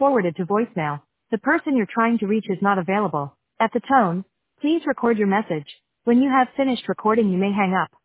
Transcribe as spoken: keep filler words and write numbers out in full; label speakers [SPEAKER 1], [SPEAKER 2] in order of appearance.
[SPEAKER 1] forwarded to voicemail. The person you're trying to reach is not available. At the tone, please record your message. When you have finished recording, you may hang up.